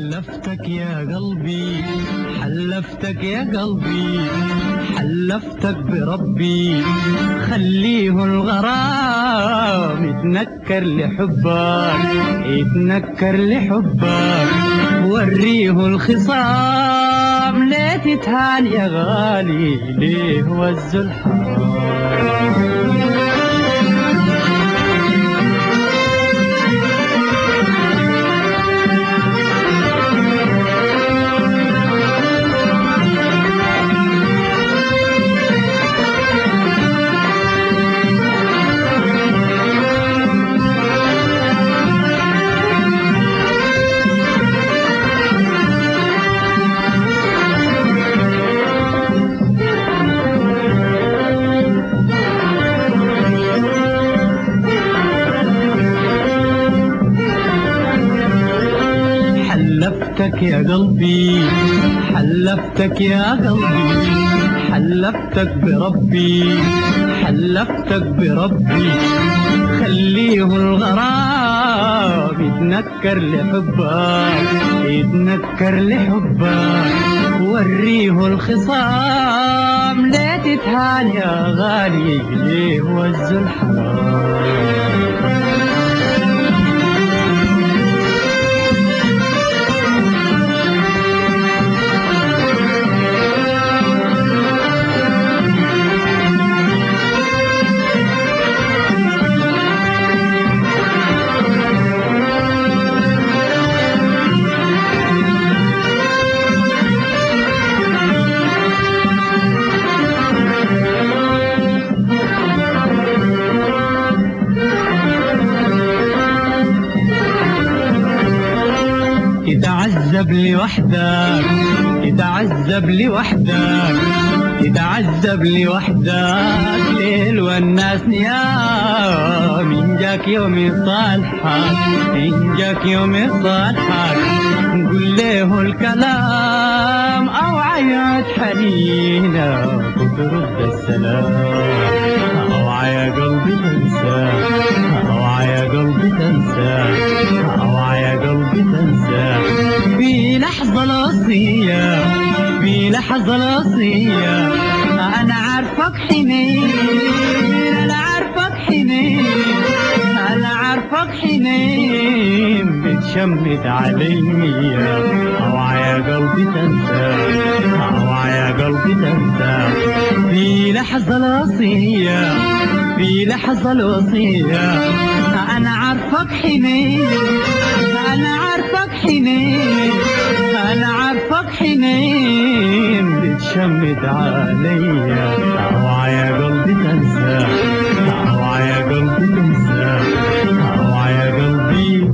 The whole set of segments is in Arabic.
حلفتك يا قلبي، حلفتك يا قلبي، حلفتك بربي خليه الغرام يتنكر لحبك، يتنكر لحبك، وريه الخصام ليه تتهان يا غالي، ليه وز الحرام. حلفتك يا قلبي، حلفتك يا قلبي، حلفتك بربي، حلفتك بربي خليه الغرام يتنكر لحبك، يتنكر لحبك، وريه الخصام ليه تتهان يا غالي، ليه وز الحرام. تتعذب لوحدك، تتعذب لوحدك، تتعذب لوحدك ليل والناس نيام، إن جاك يوم صالحك، إن جاك يوم صالحك قل له الكلام أو عيات حنينة وترد السلام، أوعى يا قلبي تنسى، أوعى يا قلبي تنسى، أوعى يا قلبي تنسى في لحظة الوصية، في لحظة الوصية أنا عارفك حنين، أنا عارفك حنين، أنا عارفك حنين بتشمت علي، أوعى يا قلبي تنسى، أوعى يا قلبي تنسى في لحظة الوصية، في لحظة الوصية أنا عارفك حنين، أنا عارفك حنين، أنا عارفك حنين بتشمت عليا، أوعى يا قلبي تنسى، أوعى يا قلبي تنسى، أوعى يا قلبي.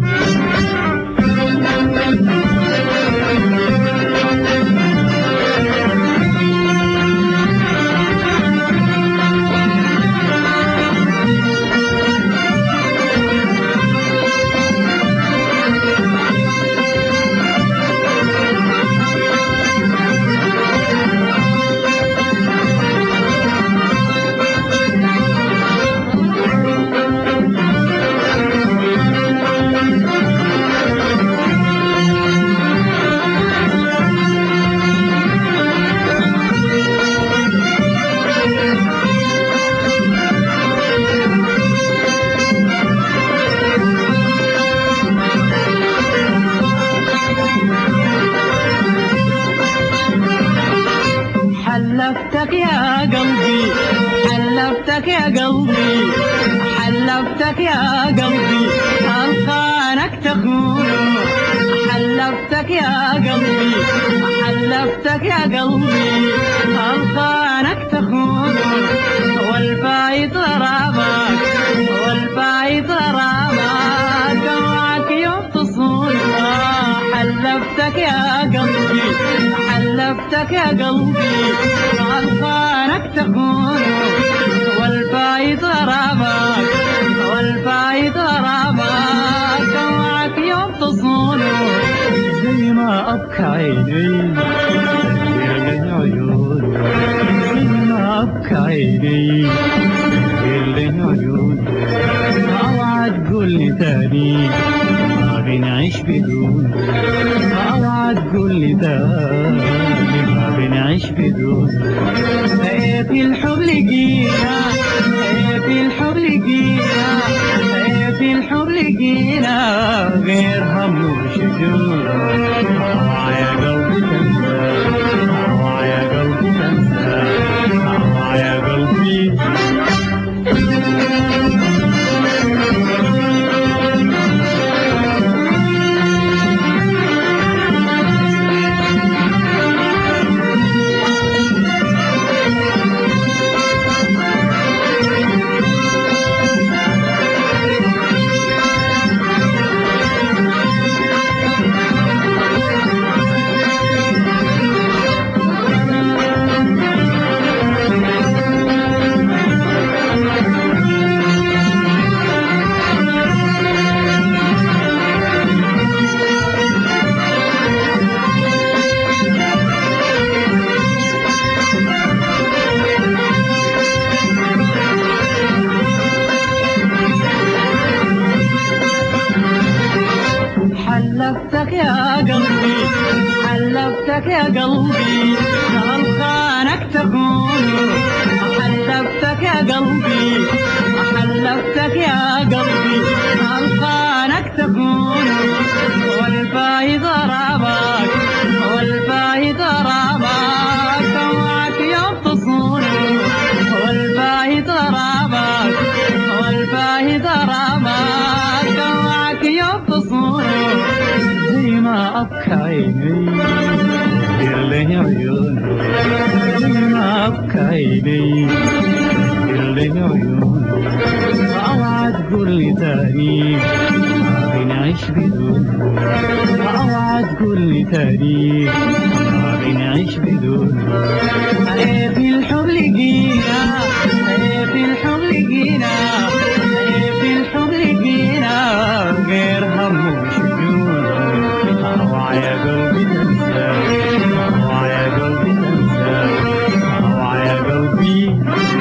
حلفتك يا قلبي، حلفتك يا قلبي، حلفتك يا قلبي ألقانك تخون، حلفتك يا قلبي، حلفتك يا قلبي ألقانك تخون، والفايت غرامك، والفايت غرامك اوعك يوم تصون، حلفتك يا قلبي، حلفتك يا قلبي ألقانك تخون، والفايت غرامك، والفايت غرامك اوعك يوم تصون، زي ما أبكى عيني سهر عيوني، زي ما أبكى عيني سهر عيوني، اوعى تقول لي تاني ما بنعيش بدون، اوعى لي تاني ما بنعيش بدون. في الحب لقينا، في الحب لقينا، في الحب لقينا غير هم وشجون. يا قلبي تنسى، يا قلبي تنسى، يا قلبي. حلفتك يا قلبي، حلفتك يا قلبي غلطانك تكون. حلفتك يا قلبي، حلفتك يا قلبي غلطانك تكون. والفايد رابك، والفايد رابك معك يوم تصون. والفايد رابك، والفايد رابك معك يوم تصون. زي ما أبكى عيني دير لي عيونه، زي ما أبكى عيني دير لي عيونه. أوعى تقول لي تاني ما بنعيش بدون، أوعى تقول لي تاني ما بنعيش بدون. في الحب لقينا، في الحب لقينا، في الحب لقينا غير هم وشجون. يا قلبي تنسى، يا قلبي تنسى، يا قلبي.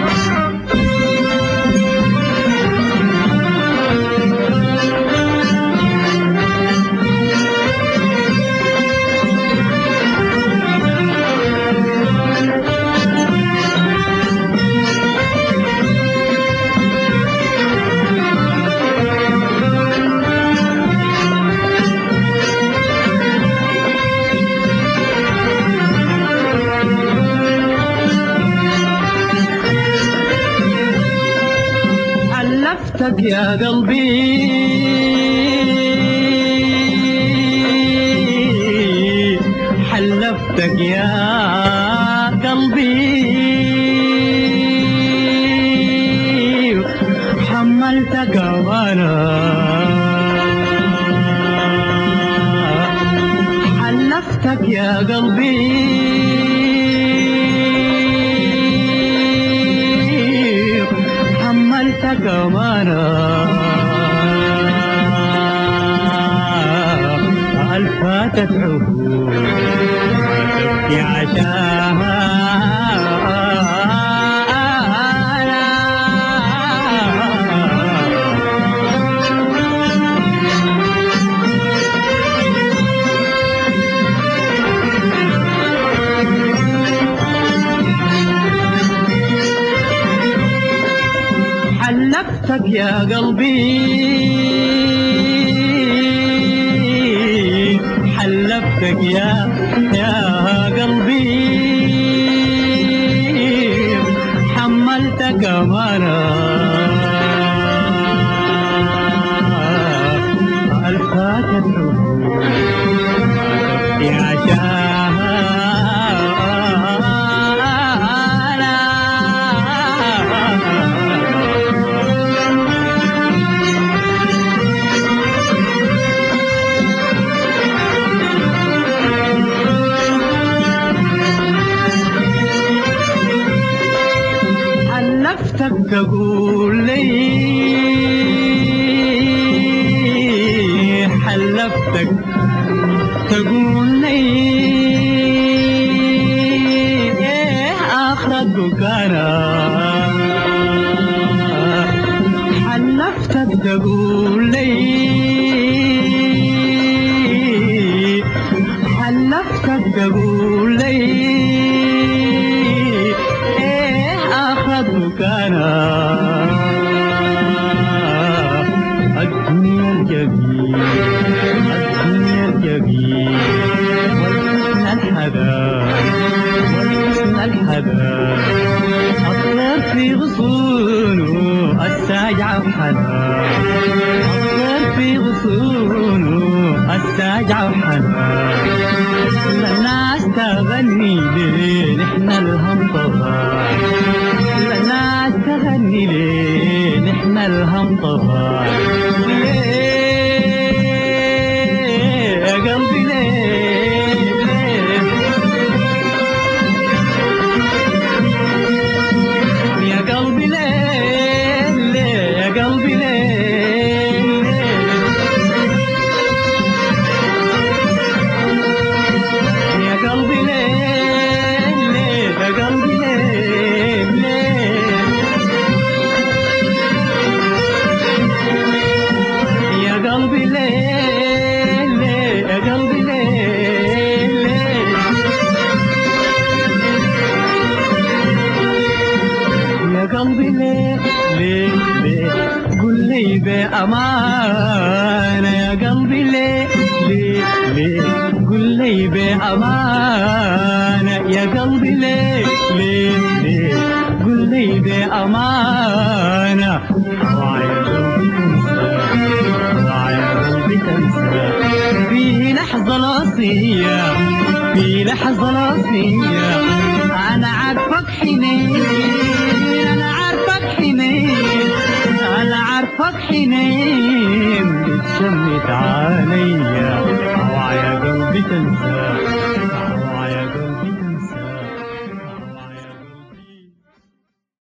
حلفتك يا قلبي، حلفتك يا قلبي حملتك أمانة. حلفتك يا قلبي، حملتك أمانة. ألفاتك عهود تبكي عشاها. حلفتك يا قلبي، حلفتك يا قلبي حملتك أمانة. ألفاتك عهود تبكي عشاها. حلفتك تقول لي، حلفتك تقول لي آخرك بكرة. حلفتك تقول لي، حلفتك كان الدنيا الجميل الدنيا الجميل والحسن الحداد والحسن الحداد الطير في غصونه الساجعة بحنان الطير في غصونه الساجعة بحنان الناس تغني ليه نحن الهم طبعا الناس تغني ليه نحن الهم طبعا ليه يا قلبي ليه يا قلبي ليه ليه يا قلبي ليه يا قلبي ليه ليه يا قلبي ليه ليه يا قلبي ليه ليه يا قلبي ليه ليه يا قلبي ليه ليه ليه قل لي بأمانة يا قلبي ليه ليه ليه قل لي بأمانة يا قلبي ليه ليه ليه قل لي بأمانة اوعى يا قلبي تنسى اوعى يا قلبي تنسى في لحظة الوصية في لحظة الوصية أنا عارفك حنين أنا عارفك حنين أنا عارفك حنين بتشمت عليا